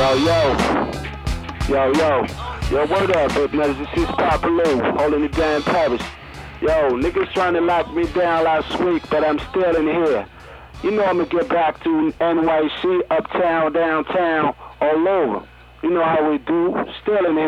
Yo, what up, big man? This is Papa Lou, holding it down in Paris. Yo, niggas trying to lock me down last week, but I'm still in here. You know I'm gonna get back to NYC, uptown, downtown, all over. You know how we do, still in here.